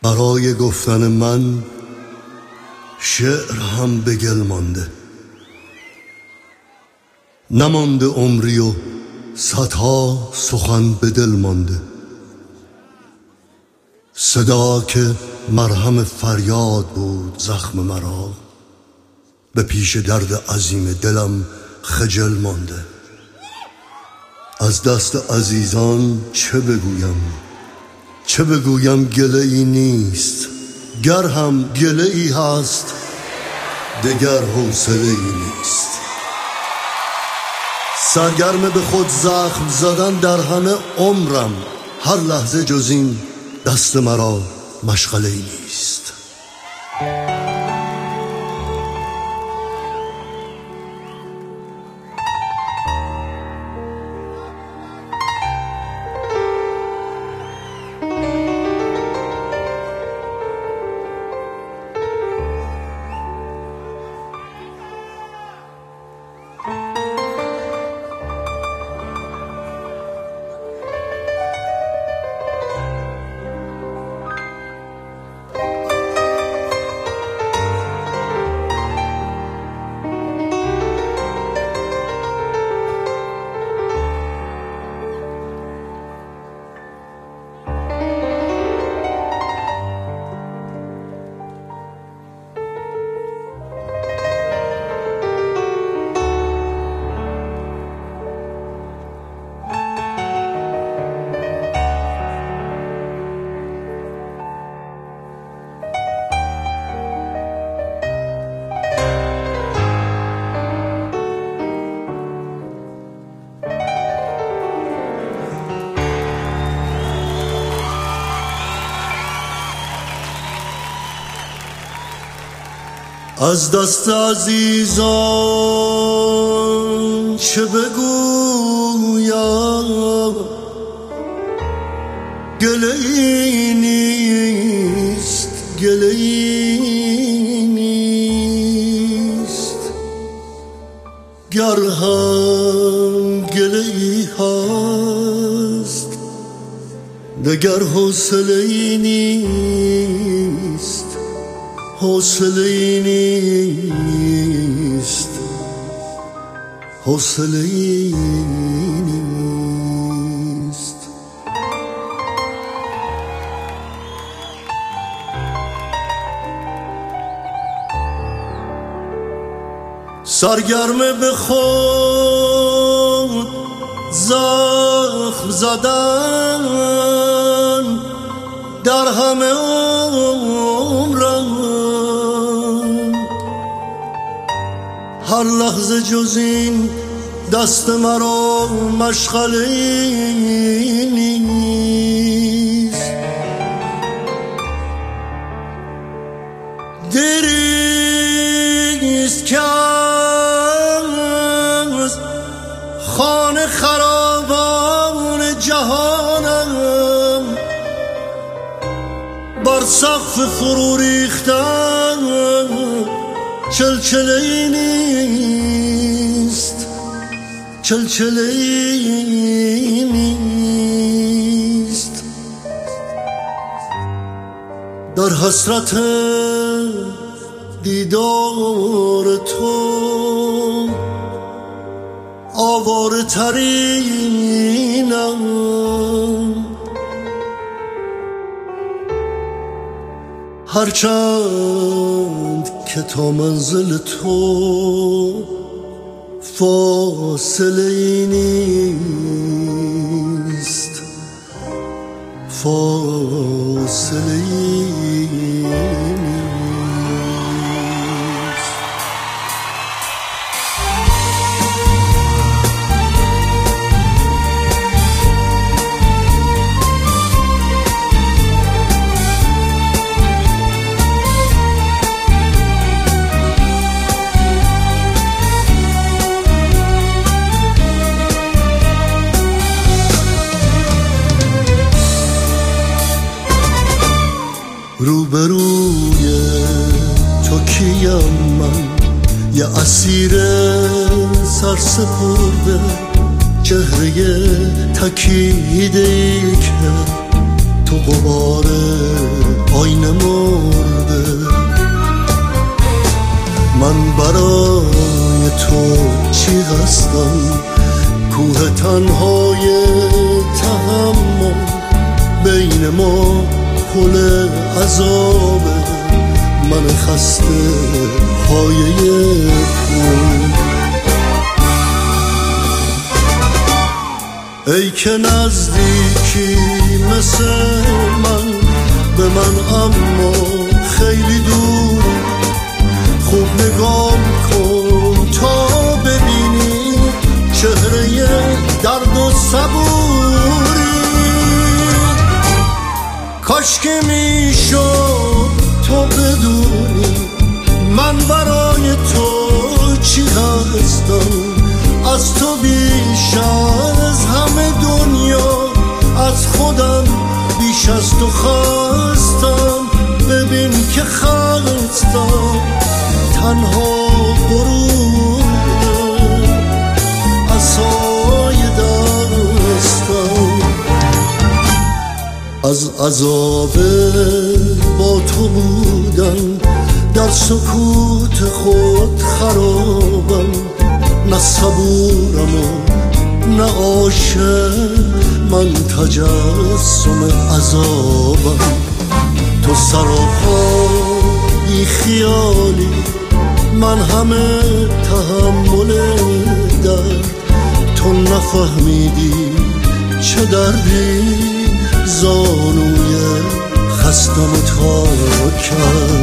برای گفتن من شعر هم به گل مانده، نمانده عمری و صدها سخن به دل مانده. صدا که مرهم فریاد بود زخم مرا، به پیش درد عظیم دلم خجل مانده. از دست عزیزان چه بگویم، چه بگویم گله ای نیست، گر هم گله ای هست دگر حوصله ای نیست. سرگرم به خود زخم زدن در همه عمرم، هر لحظه جز این دست مرا مشغله ای نیست. از دست عزیزان چه بگویم، گله ای نیست، گله ای نیست. گر هم گله ای هست دگر حوصله ای نیست، حوصله ای نیست، حوصله ای نیست. سرگرم به خود زخم زدن در همه عمرم، هر لحظه جز این دست مرا مشغله ای نیست. دریست که از خانه خرابان جهانم بر سقف فرو ریختن چلچله ای نیست، چلچله ای نیست. در حسرت دیدار تو آواره ترینم، هرچند که تا منزل تو فاصله ای نیست، فاصله ای نیست. روبروی تو کیم من، یه اسیر سرسپرده، چهره تکیده ای که تو غبار آینه تنهای تحمل بین ما پل عذابه، من خسته پایه پول. ای که نزدیکی مثل من به من اما خیلی دور، خوب نگاه کن تا ببینی چهره درد و صبوری. کاش که میشد تو بدونی من برای تو چی هستم، از تو بیش از همه دنیا، از خودم بیش از تو خواستم. ببین که خواستم تنها غرور عصای دستم. از عذاب با تو بودن در سکوت خود خرابم، نه صبورم و نه عاشق، من تجسم عذابم. تو سراپا بی خیالی، من همه تحمل درد. تو نفهمیدی چه دردی زانوی خستم تا کرد.